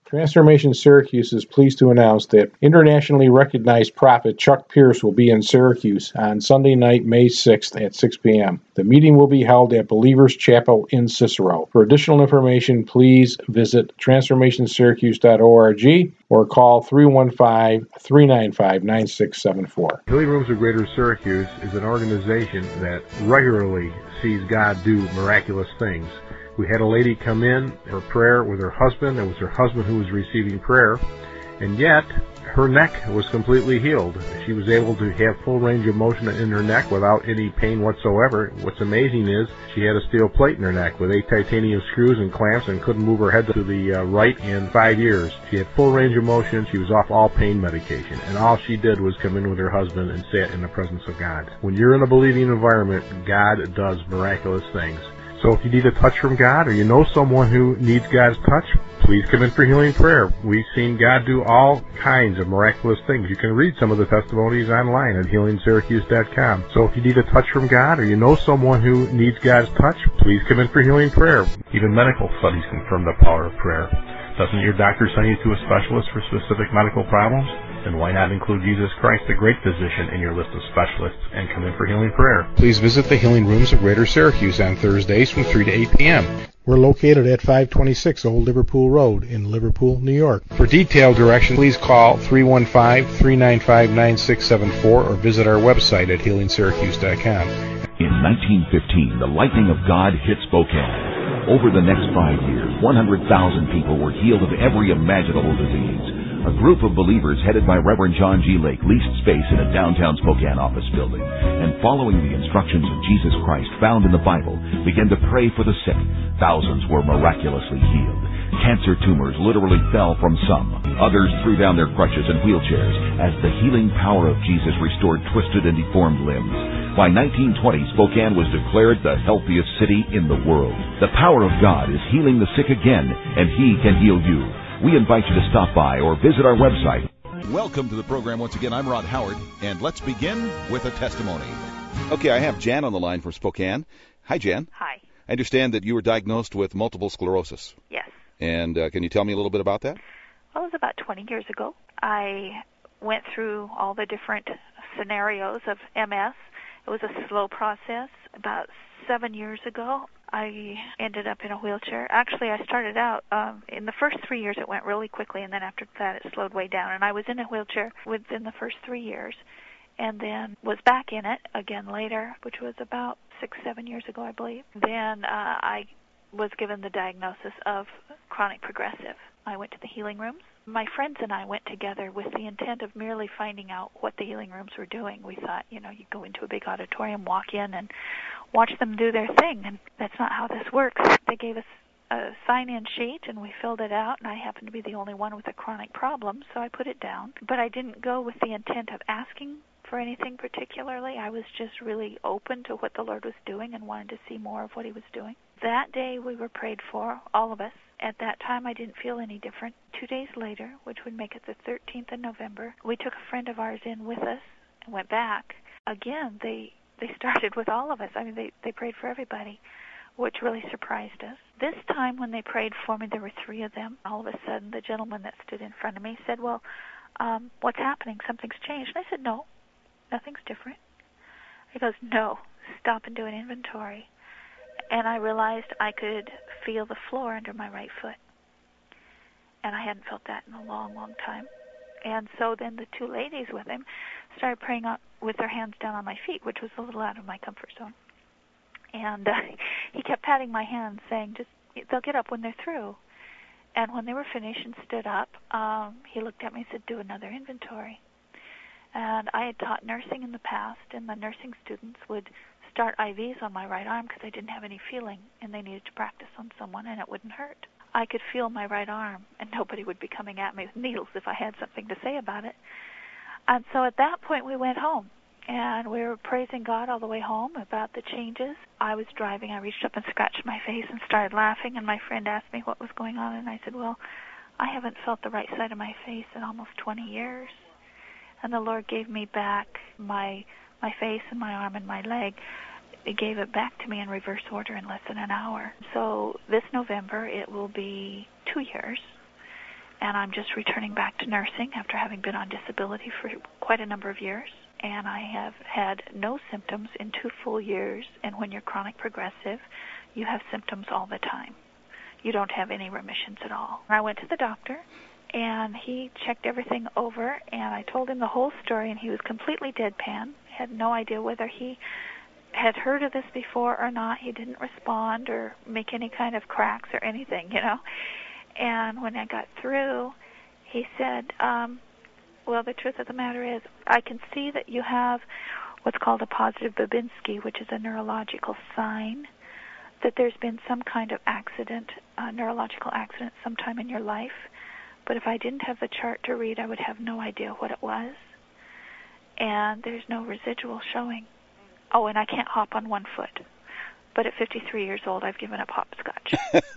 Transformation Syracuse is pleased to announce that internationally recognized prophet Chuck Pierce will be in Syracuse on Sunday night, May 6th at 6 p.m. The meeting will be held at Believers Chapel in Cicero. For additional information, please visit transformationsyracuse.org or call 315-395-9674. Healing Rooms of Greater Syracuse is an organization that regularly sees God do miraculous things. We had a lady come in for prayer with her husband. It was her husband who was receiving prayer, and yet her neck was completely healed. She was able to have full range of motion in her neck without any pain whatsoever. What's amazing is she had a steel plate in her neck with 8 titanium screws and clamps and couldn't move her head to the right in 5 years. She had full range of motion. She was off all pain medication, and all she did was come in with her husband and sat in the presence of God. When you're in a believing environment, God does miraculous things. So if you need a touch from God, or you know someone who needs God's touch, please come in for healing prayer. We've seen God do all kinds of miraculous things. You can read some of the testimonies online at healingsyracuse.com. So if you need a touch from God, or you know someone who needs God's touch, please come in for healing prayer. Even medical studies confirm the power of prayer. Doesn't your doctor send you to a specialist for specific medical problems? Then why not include Jesus Christ, the great physician, in your list of specialists and come in for healing prayer? Please visit the Healing Rooms of Greater Syracuse on Thursdays from 3 to 8 p.m. We're located at 526 Old Liverpool Road in Liverpool, New York. For detailed direction, please call 315-395-9674 or visit our website at healingsyracuse.com. In 1915, the lightning of God hit Spokane. Over the next 5 years, 100,000 people were healed of every imaginable disease. A group of believers headed by Reverend John G. Lake leased space in a downtown Spokane office building, and following the instructions of Jesus Christ found in the Bible, began to pray for the sick. Thousands were miraculously healed. Cancer tumors literally fell from some. Others threw down their crutches and wheelchairs as the healing power of Jesus restored twisted and deformed limbs. By 1920, Spokane was declared the healthiest city in the world. The power of God is healing the sick again, and He can heal you. We invite you to stop by or visit our website. Welcome to the program once again. I'm Rod Howard, and let's begin with a testimony. Okay, I have Jan on the line from Spokane. Hi, Jan. Hi. I understand that you were diagnosed with multiple sclerosis. Yes. And can you tell me a little bit about that? Well, it was about 20 years ago. I went through all the different scenarios of MS. It was a slow process. About 7 years ago, I ended up in a wheelchair. Actually, I started out, in the first 3 years it went really quickly, and then after that it slowed way down. And I was in a wheelchair within the first 3 years, and then was back in it again later, which was about 6-7 years ago, I believe. Then I was given the diagnosis of chronic progressive. I went to the healing rooms. My friends and I went together with the intent of merely finding out what the healing rooms were doing. We thought, you go into a big auditorium, walk in, and watch them do their thing, and that's not how this works. They gave us a sign-in sheet, and we filled it out, and I happened to be the only one with a chronic problem, so I put it down. But I didn't go with the intent of asking for anything particularly. I was just really open to what the Lord was doing and wanted to see more of what He was doing. That day we were prayed for, all of us. At that time I didn't feel any different. 2 days later, which would make it the 13th of November, we took a friend of ours in with us and went back. Again, they started with all of us. I mean, they prayed for everybody, which really surprised us. This time when they prayed for me, there were 3 of them. All of a sudden, the gentleman that stood in front of me said, well, what's happening? Something's changed. And I said, no, nothing's different. He goes, no, stop and do an inventory. And I realized I could feel the floor under my right foot. And I hadn't felt that in a long, long time. And so then the 2 ladies with him started praying up with their hands down on my feet, which was a little out of my comfort zone. And he kept patting my hands, saying, they'll get up when they're through. And when they were finished and stood up, he looked at me and said, do another inventory. And I had taught nursing in the past, and the nursing students would start IVs on my right arm because I didn't have any feeling, and they needed to practice on someone, and it wouldn't hurt. I could feel my right arm, and nobody would be coming at me with needles if I had something to say about it. And so at that point, we went home, and we were praising God all the way home about the changes. I was driving. I reached up and scratched my face and started laughing, and my friend asked me what was going on, and I said, well, I haven't felt the right side of my face in almost 20 years. And the Lord gave me back my face and my arm and my leg. He gave it back to me in reverse order in less than an hour. So this November, it will be 2 years. and I'm just returning back to nursing after having been on disability for quite a number of years. And I have had no symptoms in 2 full years, and when you're chronic progressive, you have symptoms all the time. You don't have any remissions at all. I went to the doctor, and he checked everything over, and I told him the whole story, and he was completely deadpan, had no idea whether he had heard of this before or not. He didn't respond or make any kind of cracks or anything, you know. And when I got through, he said, well, the truth of the matter is, I can see that you have what's called a positive Babinski, which is a neurological sign that there's been some kind of accident, neurological accident sometime in your life. But if I didn't have the chart to read, I would have no idea what it was. And there's no residual showing. Oh, and I can't hop on one foot. But at 53 years old, I've given up hopscotch.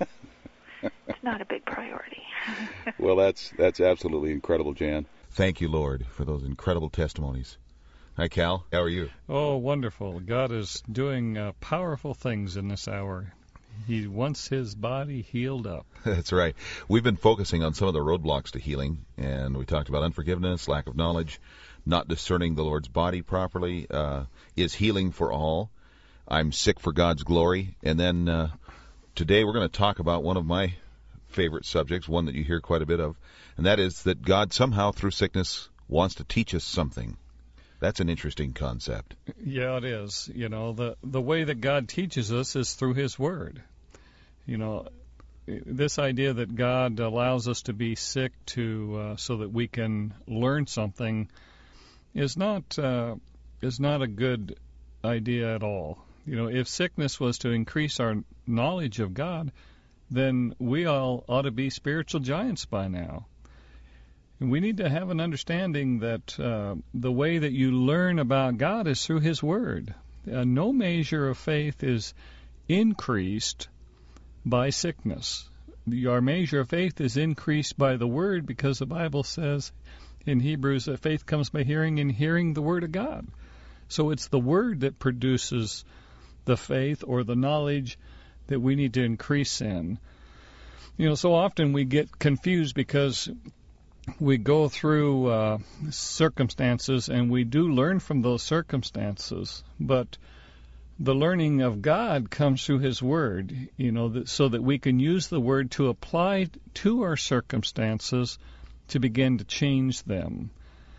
It's not a big priority. Well, that's absolutely incredible, Jan. Thank you, Lord, for those incredible testimonies. Hi, Cal. How are you? Oh, wonderful. God is doing powerful things in this hour. He wants his body healed up. That's right. We've been focusing on some of the roadblocks to healing, and we talked about unforgiveness, lack of knowledge, not discerning the Lord's body properly. Is healing for all? I'm sick for God's glory. And then today we're going to talk about one of my favorite subjects, one that you hear quite a bit of, and that is that God somehow through sickness wants to teach us something. That's an interesting concept. Yeah, it is. You know, the way that God teaches us is through his word. You know, this idea that God allows us to be sick so that we can learn something is not a good idea at all. You know, if sickness was to increase our knowledge of God, then we all ought to be spiritual giants by now. And we need to have an understanding that the way that you learn about God is through his word. No measure of faith is increased by sickness. Our measure of faith is increased by the word, because the Bible says in Hebrews that faith comes by hearing, and hearing the word of God. So it's the word that produces the faith or the knowledge that we need to increase in. You know, so often we get confused because we go through circumstances, and we do learn from those circumstances, but the learning of God comes through his word, you know, so that we can use the word to apply to our circumstances to begin to change them.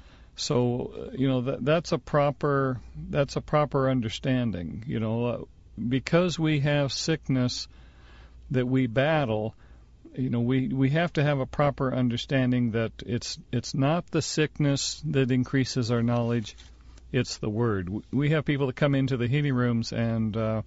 So, you know, that's a proper understanding. You know, because we have sickness that we battle, you know, we have to have a proper understanding that it's not the sickness that increases our knowledge, it's the word. We have people that come into the healing rooms and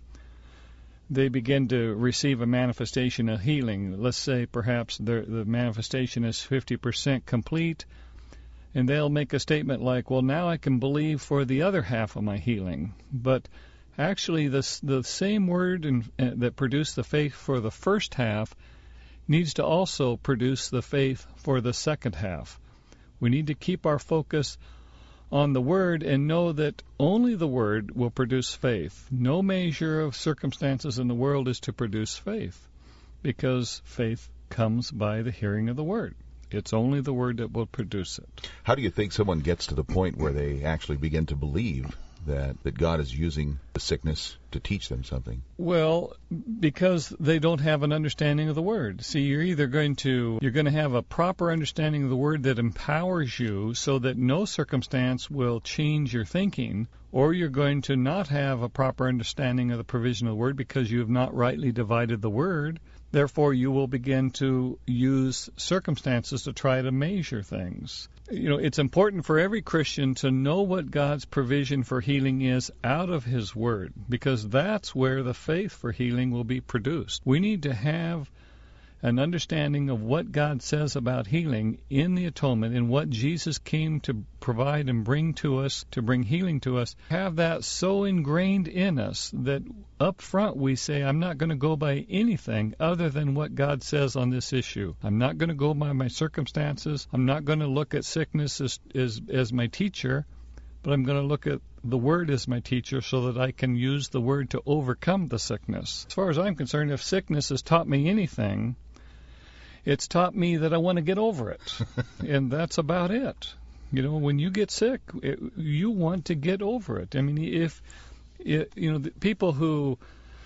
they begin to receive a manifestation of healing. Let's say perhaps the manifestation is 50% complete, and they'll make a statement like, well, now I can believe for the other half of my healing. But actually the same word that produced the faith for the first half needs to also produce the faith for the second half. We need to keep our focus on the word and know that only the word will produce faith. No measure of circumstances in the world is to produce faith, because faith comes by the hearing of the word. It's only the word that will produce it. How do you think someone gets to the point where they actually begin to believe that God is using the sickness to teach them something? Well, because they don't have an understanding of the word. See, you're going to have a proper understanding of the word that empowers you so that no circumstance will change your thinking, or you're going to not have a proper understanding of the provision of the word because you have not rightly divided the word. Therefore, you will begin to use circumstances to try to measure things. You know, it's important for every Christian to know what God's provision for healing is out of his word, because that's where the faith for healing will be produced. We need to have an understanding of what God says about healing in the atonement and what Jesus came to provide and bring to us, to bring healing to us. Have that so ingrained in us that up front we say, I'm not going to go by anything other than what God says on this issue. I'm not going to go by my circumstances. I'm not going to look at sickness as my teacher, but I'm going to look at the Word as my teacher so that I can use the Word to overcome the sickness. As far as I'm concerned, if sickness has taught me anything, it's taught me that I want to get over it, and that's about it. When you get sick, you want to get over it. I mean, the people who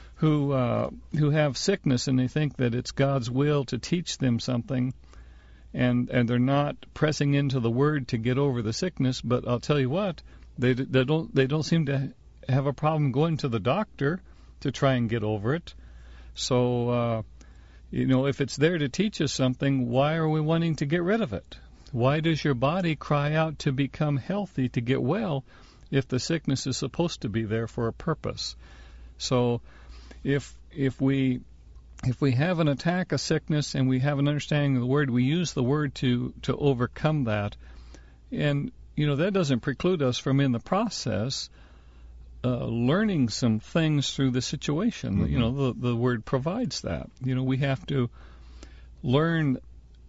have sickness and they think that it's God's will to teach them something, and they're not pressing into the Word to get over the sickness. But I'll tell you what, they don't seem to have a problem going to the doctor to try and get over it. So if it's there to teach us something, why are we wanting to get rid of it? Why does your body cry out to become healthy, to get well, if the sickness is supposed to be there for a purpose? So if we have an attack, a sickness, and we have an understanding of the Word, we use the Word to overcome that. And, that doesn't preclude us from, in the process, learning some things through the situation. Mm-hmm. The Word provides that. We have to learn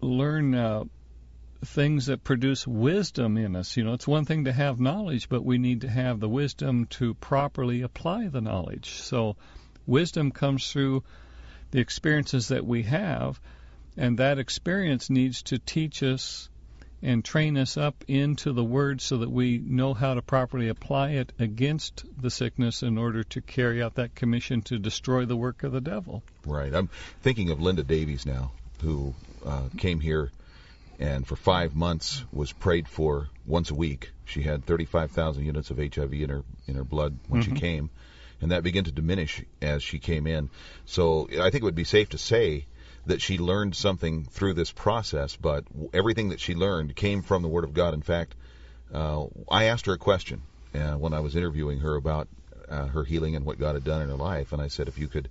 things that produce wisdom in us. It's one thing to have knowledge, but we need to have the wisdom to properly apply the knowledge. So wisdom comes through the experiences that we have, and that experience needs to teach us and train us up into the Word so that we know how to properly apply it against the sickness in order to carry out that commission to destroy the work of the devil. Right. I'm thinking of Linda Davies now, who came here and for 5 months was prayed for once a week. She had 35,000 units of HIV in her blood when she came, and that began to diminish as she came in. So I think it would be safe to say that she learned something through this process, but everything that she learned came from the Word of God. In fact, I asked her a question when I was interviewing her about her healing and what God had done in her life, and I said, if you could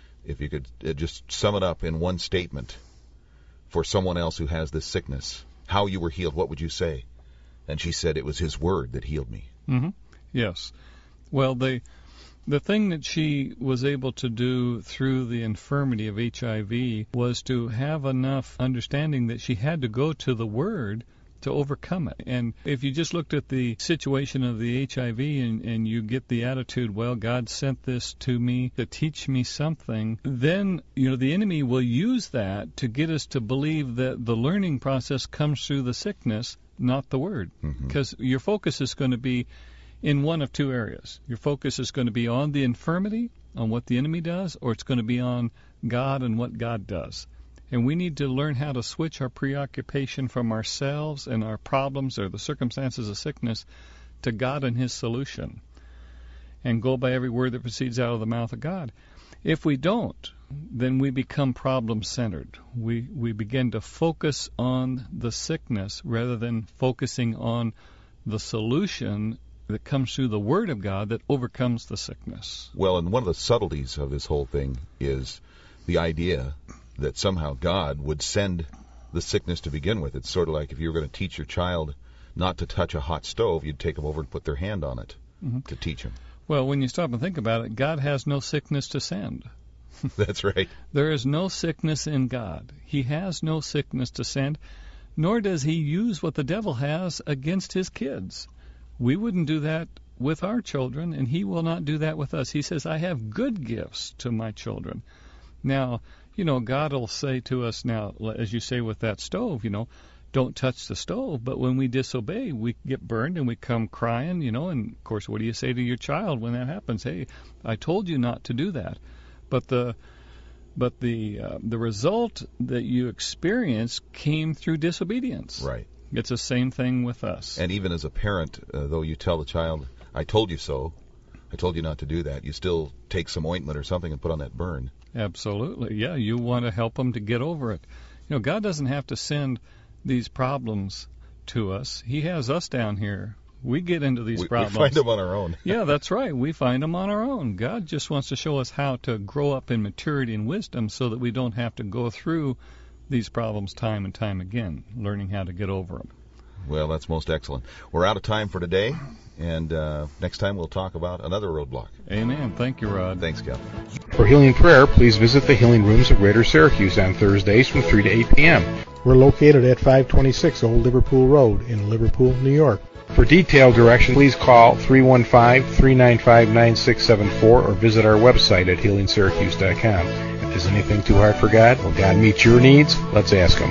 just sum it up in one statement for someone else who has this sickness, how you were healed, what would you say? And she said, it was His Word that healed me. Mm-hmm. Yes. Well, the thing that she was able to do through the infirmity of HIV was to have enough understanding that she had to go to the Word to overcome it. And if you just looked at the situation of the HIV and you get the attitude, well, God sent this to me to teach me something, then, the enemy will use that to get us to believe that the learning process comes through the sickness, not the Word. Because your focus is going to be in one of two areas. Your focus is going to be on the infirmity, on what the enemy does, or it's going to be on God and what God does. And we need to learn how to switch our preoccupation from ourselves and our problems or the circumstances of sickness to God and His solution, and go by every word that proceeds out of the mouth of God. If we don't, then we become problem-centered. We begin to focus on the sickness rather than focusing on the solution that comes through the Word of God that overcomes the sickness. Well, and one of the subtleties of this whole thing is the idea that somehow God would send the sickness to begin with. It's sort of like if you were going to teach your child not to touch a hot stove, you'd take them over and put their hand on it to teach them. Well, when you stop and think about it, God has no sickness to send. That's right. There is no sickness in God. He has no sickness to send, nor does He use what the devil has against His kids. We wouldn't do that with our children, and He will not do that with us. He says, I have good gifts to my children. Now, God will say to us now, as you say with that stove, don't touch the stove. But when we disobey, we get burned and we come crying, and of course, what do you say to your child when that happens? Hey, I told you not to do that. But the result that you experience came through disobedience. Right. It's the same thing with us. And even as a parent, though you tell the child, I told you so, I told you not to do that, you still take some ointment or something and put on that burn. Absolutely. Yeah, you want to help them to get over it. God doesn't have to send these problems to us. He has us down here. We get into these problems. We find them on our own. Yeah, that's right. We find them on our own. God just wants to show us how to grow up in maturity and wisdom so that we don't have to go through these problems time and time again, learning how to get over them. Well, that's most excellent. We're out of time for today, and next time we'll talk about another roadblock. Amen. Thank you, Rod. Thanks, Cal. For healing prayer, please visit the Healing Rooms of Greater Syracuse on Thursdays from 3 to 8 p.m. We're located at 526 Old Liverpool Road in Liverpool, New York. For detailed directions, please call 315-395-9674 or visit our website at healingsyracuse.com. Is anything too hard for God? Will God meet your needs? Let's ask Him.